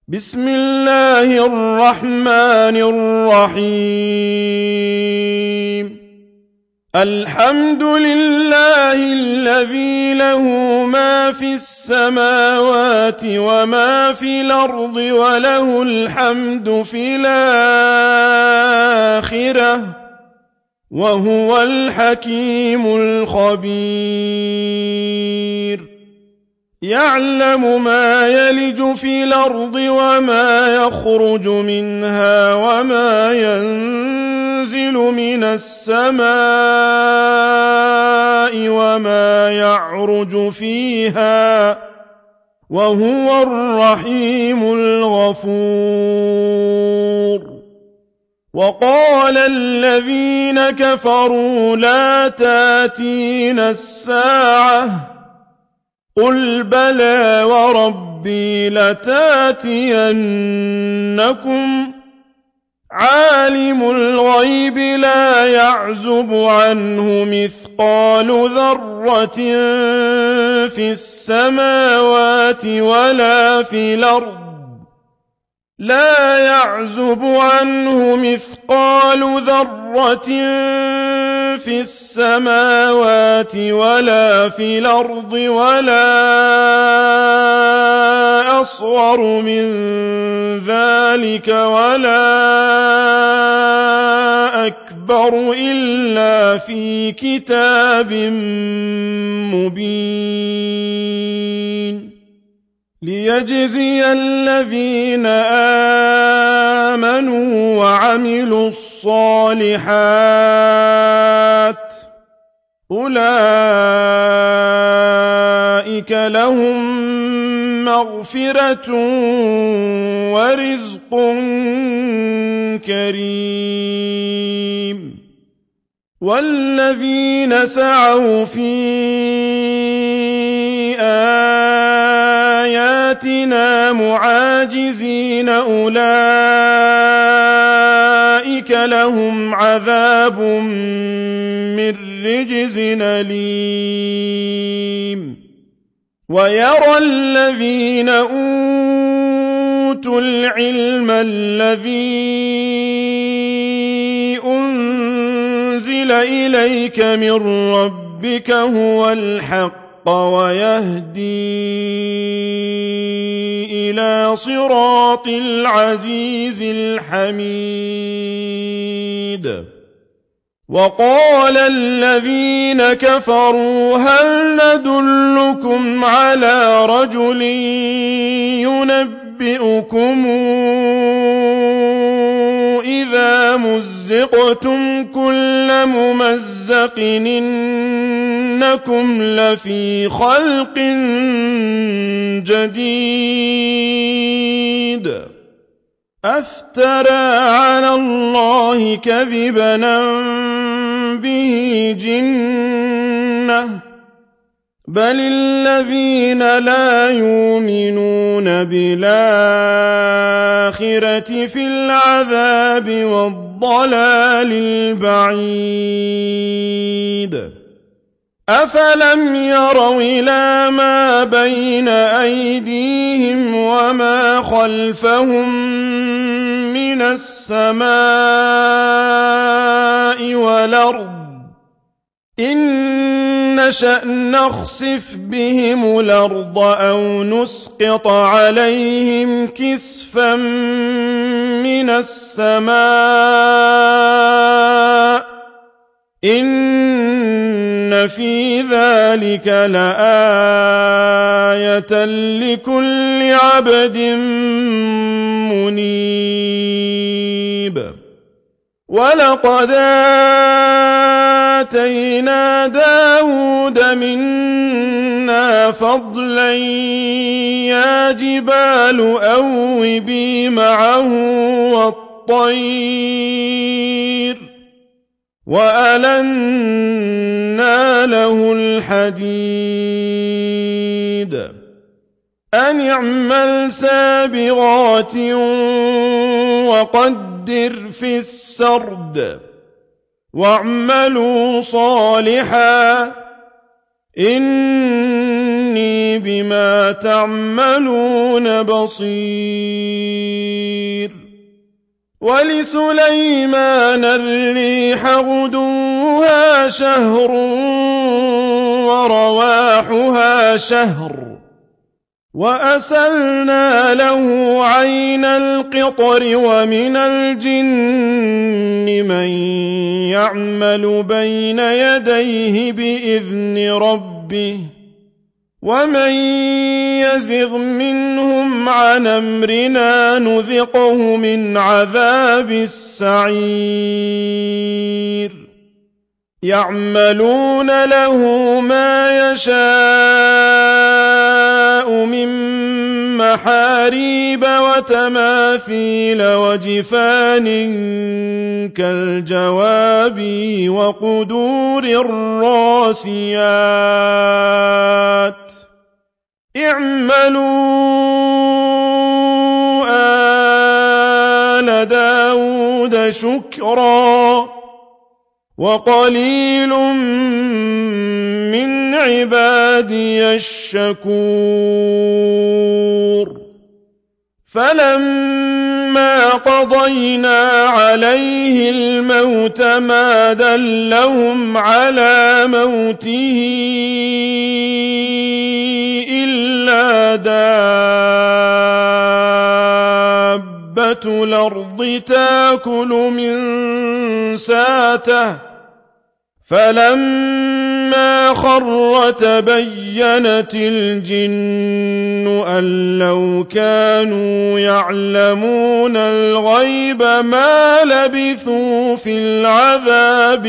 بسم الله الرحمن الرحيم الحمد لله الذي له ما في السماوات وما في الأرض وله الحمد في الآخرة وهو الحكيم الخبير يعلم ما يلج في الأرض وما يخرج منها وما ينزل من السماء وما يعرج فيها وهو الرحيم الغفور وقال الذين كفروا لا تاتينا الساعة قل بلى وربي لتاتينكم عالم الغيب لا يعزب عنه مثقال ذرة في السماوات ولا في الأرض لا يعزب عنه مثقال ذرة في السماوات ولا في الأرض ولا أصغر من ذلك ولا أكبر إلا في كتاب مبين ليجزي الذين آمنوا وعملوا الصالحات أولئك لهم مغفرة ورزق كريم والذين سعوا في آياتنا معاجزين أولئك لهم عذاب من رجز أليم ويرى الذين أوتوا العلم الذي أنزل إليك من ربك هو الحق ويهدي إلى صراط العزيز الحميد وقال الذين كفروا هل ندلكم على رجل ينبئكم إذا مزقتم كل ممزق إنكم لفي خلق جديد أفترى على الله كذبا به جنة بل الذين لا يؤمنون بالآخرة في العذاب والضلال البعيد أفلم يروا إلى ما بين أيديهم وما خلفهم من السماء والأرض إن نشأ نخسف بهم الأرض أو نسقط عليهم كسفا من السماء إن في ذلك لآية لكل عبد منيب ولقد آتينا داود منا فضلا يا جبال أوبي معه والطير وألنا له الحديد أن اعمل سابغات وقدر في السرد واعملوا صالحا إني إني بما تعملون بصير ولسليمان الريح غدوها شهر ورواحها شهر وأسلنا له عين القطر ومن الجن من يعمل بين يديه بإذن ربه ومن يزغ منهم عن أمرنا نذقه من عذاب السعير يعملون له ما يشاء من محاريب وتماثيل وجفان كالجواب وقدور الراسيات اعملوا آل داود شكرا وقليل من عبادي الشكور فلما قضينا عليه الموت ما دلهم على موته إلا دابة الأرض تأكل من ساته فلما خر تبينت الجن أن لو كانوا يعلمون الغيب ما لبثوا في العذاب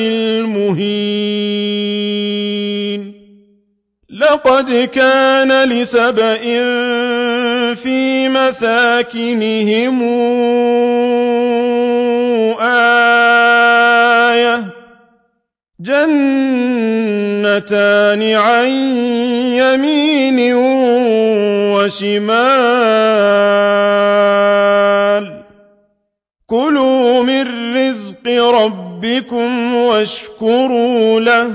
المهين لقد كان لسبإ في مساكنهم آية جنتان عن يمين وشمال كلوا من رزق ربكم واشكروا له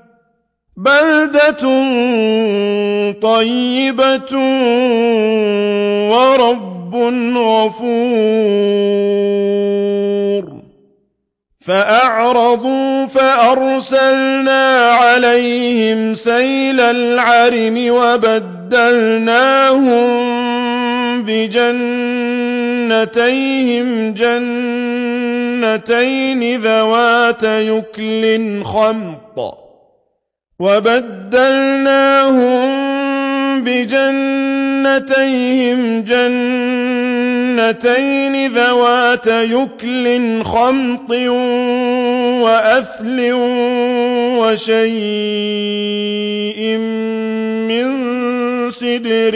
بلدة طيبة ورب غفور فأعرضوا فأرسلنا عليهم سيل العرم وبدلناهم بجنتيهم جنتين ذوات يكل خمط وأثل وشيء من سدر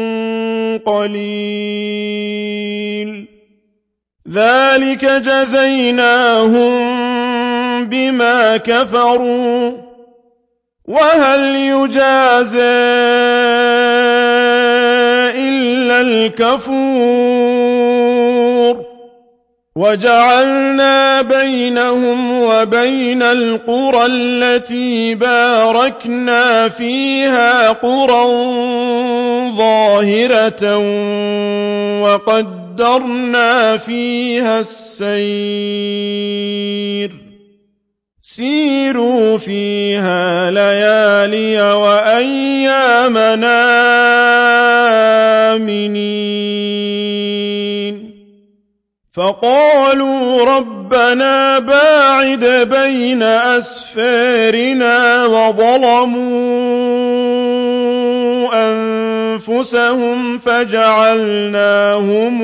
قليل ذلك جزيناهم بما كفروا وهل يجازى إلا الكفور وجعلنا بينهم وبين القرى التي باركنا فيها قرى ظاهرة وقدرنا فيها السير سيروا فيها ليالي وأيامنا آمنين فقالوا ربنا باعد بين أسفارنا وظلموا أنفسهم فجعلناهم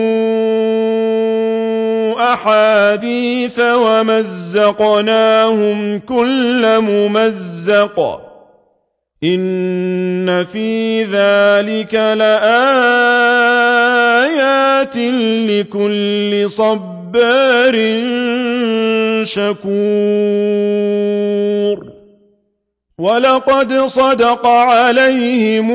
أحاديث ومزقناهم كل ممزق إن في ذلك لآيات لكل صبار شكور ولقد صدق عليهم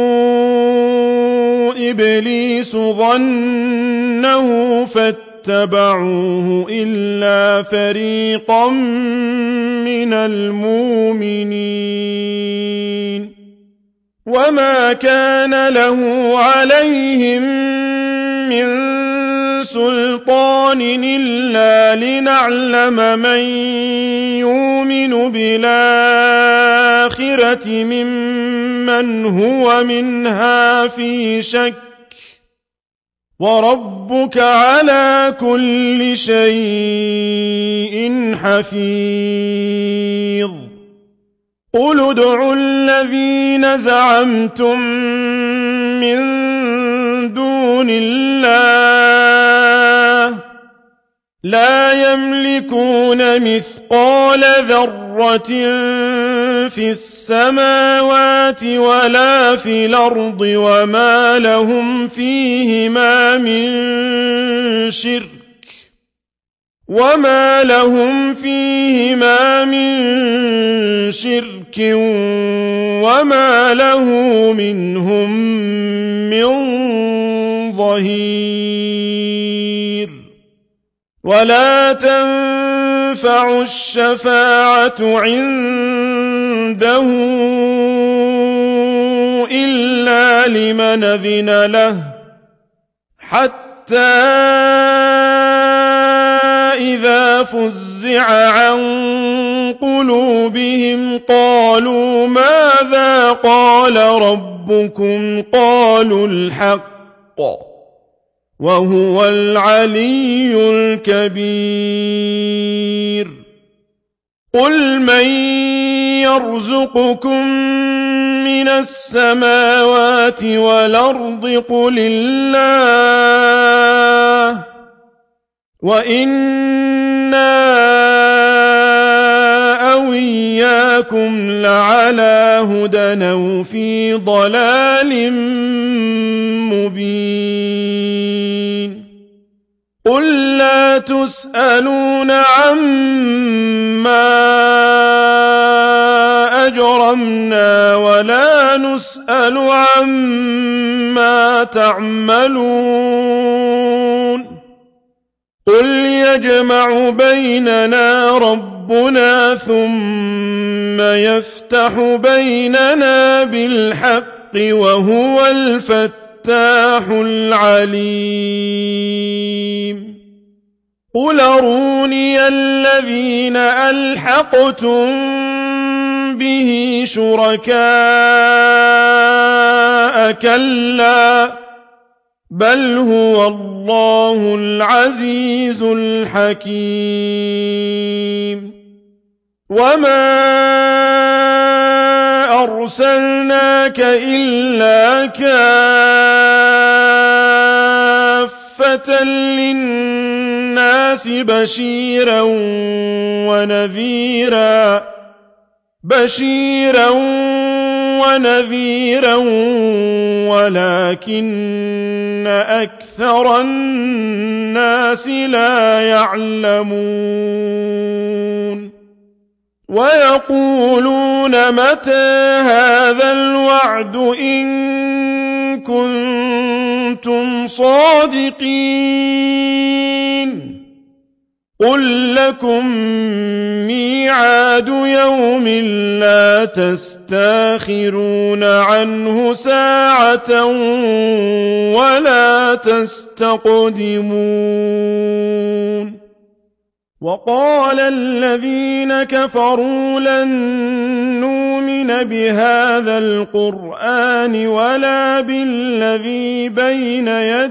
إبليس ظنه فاتبعوه إلا فريقا من المؤمنين وما كان له عليهم من سلطان إلا لنعلم من يؤمن بالآخرة ممن هو منها في شك وربك على كل شيء حفيظ قل ادعوا الذين زعمتم من دون الله لا يملكون مثقال ذرة في السماوات ولا في الأرض وما لهم فيهما من شرك وما له منهم من ظهير ولا تنفع الشفاعة عنده إلا لمن أذن له حتى إذا فزع عن قلوبهم قالوا ماذا قال ربكم قالوا الحق وهو العلي الكبير قل من يرزقكم من السماوات والأرض قل الله وإنا أو إياكم لعلى هدى أو في ضلال مبين قل لا تسألون عما أجرمنا ولا نسأل عما تعملون قل يجمع بيننا ربنا ثم يفتح بيننا بالحق وهو الفتاح العليم قل أروني الذين ألحقتم به شركاء كلا بل هو الله العزيز الحكيم وما أرسلناك إلا كافة للناس بشيرا ونذيرا ولكن أكثر الناس لا يعلمون ويقولون متى هذا الوعد إن كنتم صادقين قل لكم ميعاد يوم لا تستاخرون عنه ساعة ولا تستقدمون وقال الذين كفروا لن نؤمن بهذا القرآن ولا بالذي بين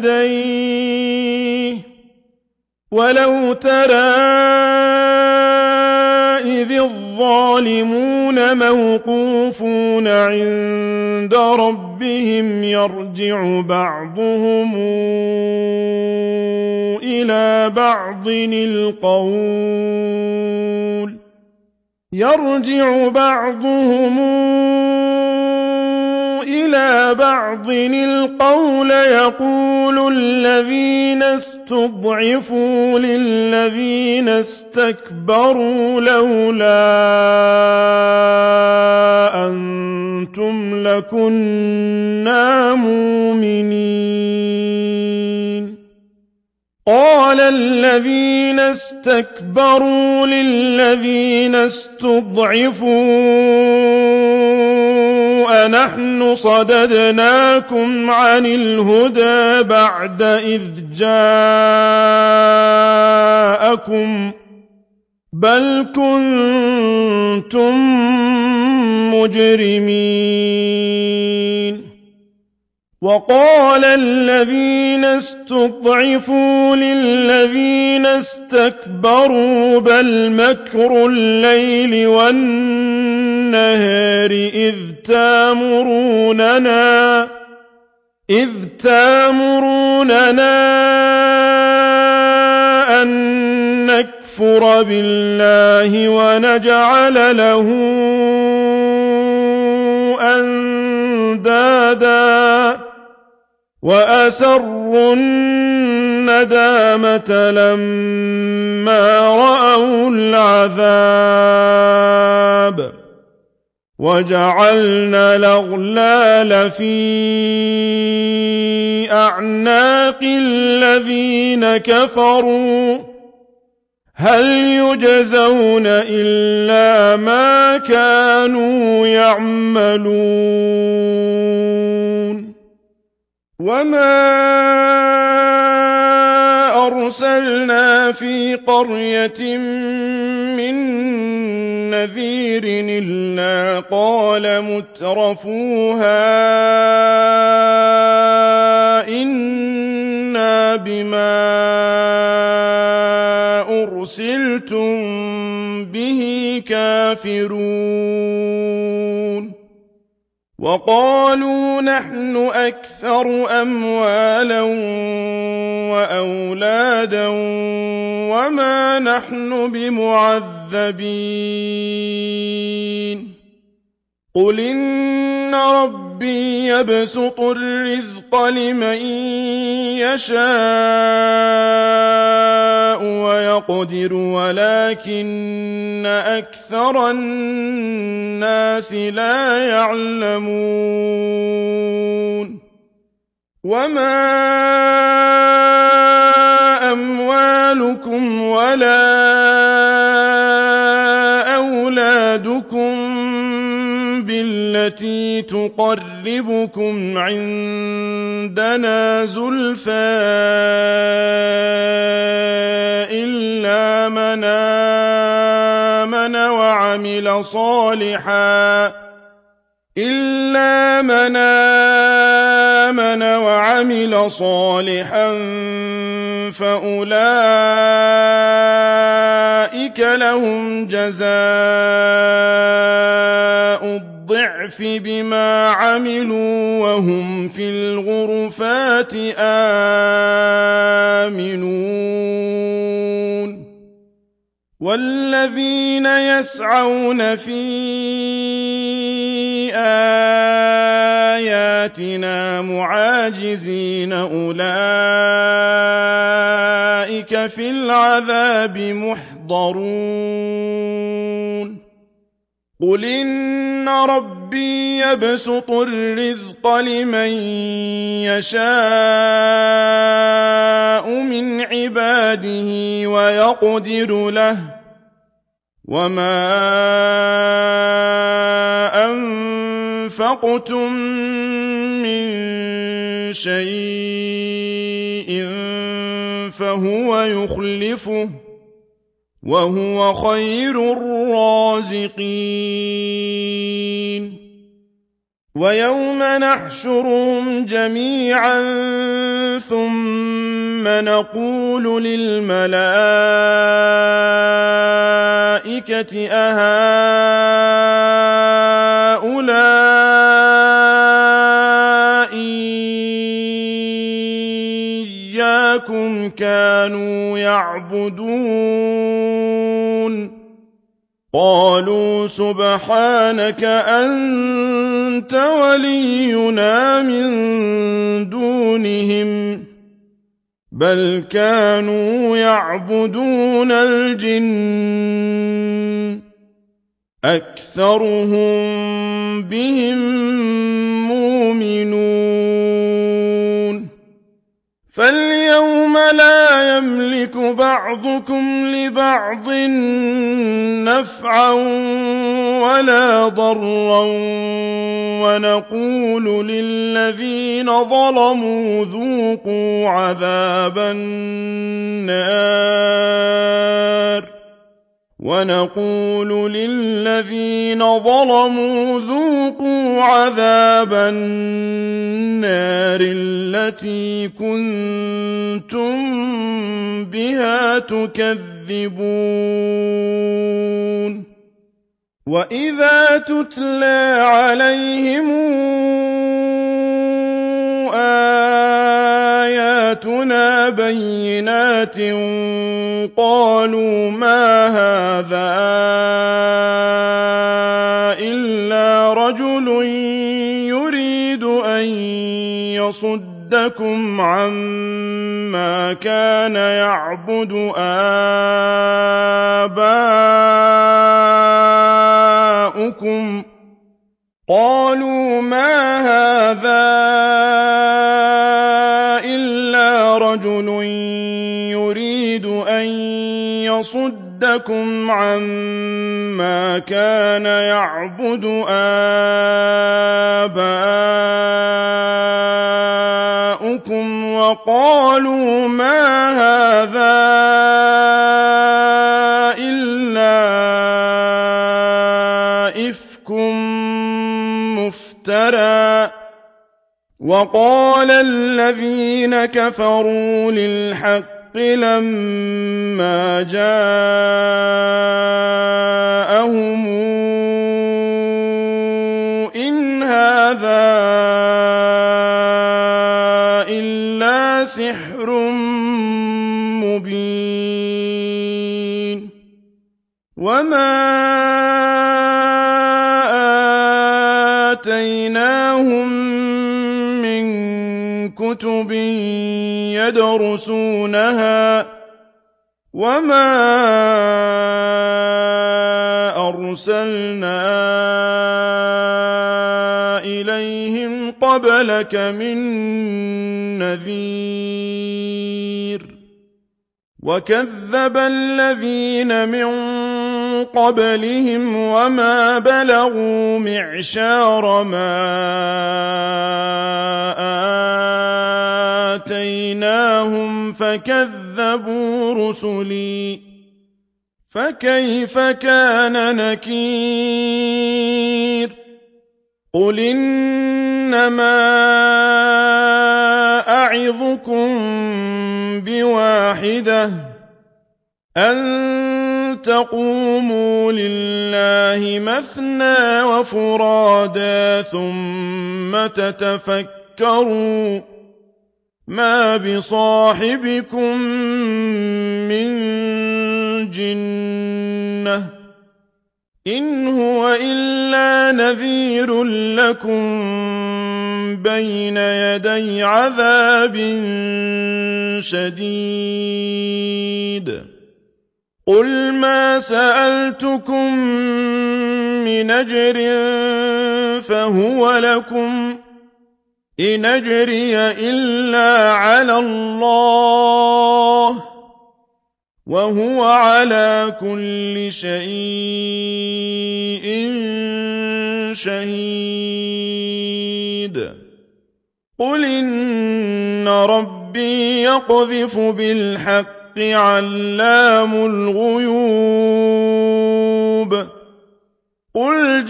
يديه ولو ترى إذ الظالمون موقوفون عند ربهم يرجع بعضهم إلى بعض القول يقول الذين استضعفوا للذين استكبروا لولا أنتم لكنا مؤمنين قال الذين استكبروا للذين استضعفوا نحن صددناكم عن الهدى بعد إذ جاءكم بل كنتم مجرمين وقال الذين استضعفوا للذين استكبروا بل مكر الليل والنهار إذ تامروننا أن نكفر بالله ونجعل له أندادا وأسروا الندامة لما رأوا العذاب وجعلنا الأغلال في أعناق الذين كفروا هل يجزون إلا ما كانوا يعملون وما أرسلنا في قرية من نذير إلا قال مترفوها إنا بما أرسلتم به كافرون وقالوا نحن أكثر أموالا وأولادا وما نحن بمعذبين قل إن ربي يبسط الرزق لمن يشاء ويقدر ولكن أكثر الناس لا يعلمون وما أموالكم ولا أولادكم بالتي تقربكم عندنا زلفى إلا من آمن وعمل صالحا فأولئك لهم جزاء الضعف بما عملوا وهم في الغرفات آمنون والذين يسعون في آياتنا معاجزين أولئك في العذاب محضرون قل إن ربي يبسط الرزق لمن يشاء من عباده ويقدر له وما أنفقتم من شيء فهو يخلفه وهو خير الرازقين ويوم نحشرهم جميعا ثم نقول للملائكة أهؤلاء إياكم كانوا يعبدون قالوا سبحانك أنت ولينا من دونهم بل كانوا يعبدون الجن أكثرهم بهم مؤمنون فاليوم لا يملك بعضكم لبعض نفعا ولا ضرا ونقول للذين ظلموا ذوقوا عذاب النار التي كنتم بها تكذبون وإذا تتلى عليهم آياتنا بينات قالوا ما هذا إلا رجل يريد أن يصدكم عما كان يعبد آباؤكم قالوا ما هذا إلا رجل يريد أن يصدكم عما كان يعبد آباؤكم وقالوا ما هذا إلا إفك مفترى وقال الذين كفروا للحق لما جاءهم إن هذا إلا سحر مبين وما آتيناهم من كتب يدرسونها وما أرسلنا إليهم قبلك من نذير وكذب الذين من قبلهم وما بلغوا معشار ما آتيناهم فكذبوا رسلي فكيف كان نكير قل إنما أعظكم بواحدة أن تقوموا لله مثنى وفرادا ثم تتفكروا ما بصاحبكم من جنة إن هو إلا نذير لكم بين يدي عذاب شديد قل ما سألتكم من أجر فهو لكم إن أجري إلا على الله وهو على كل شيء شهيد قل إن ربي يقذف بالحق علام الغيوب قل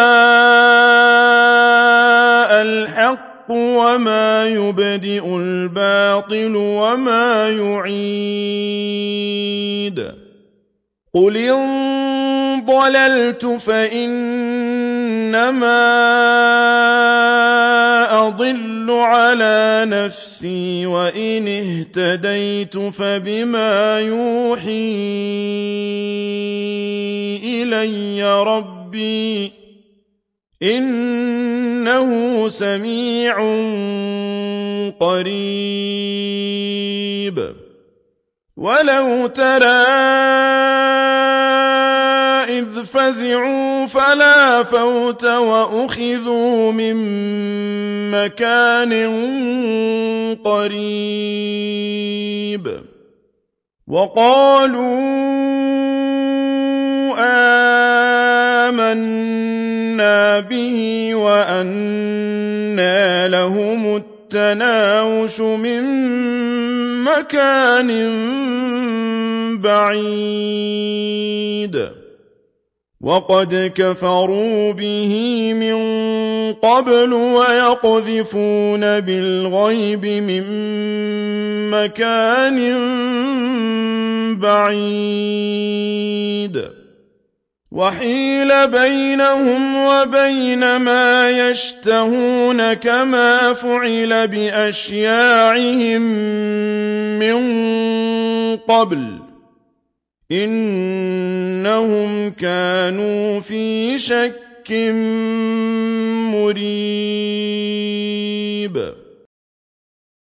جاء الحق وما يبدئ الباطل وما يعيد قل إن ضللت فإنما أضل على نفسي وإن اهتديت فبما يوحي إلي ربي إنه سميع قريب ولو ترى إذ إذ فزعوا فلا فوت وأخذوا من مكان قريب وقالوا آمنا به وأنى لهم التناوش من مكان بعيد وقد كفروا به من قبل ويقذفون بالغيب من مكان بعيد وحيل بينهم وبين ما يشتهون كما فعل بأشياعهم من قبل إنهم كانوا في شك مريب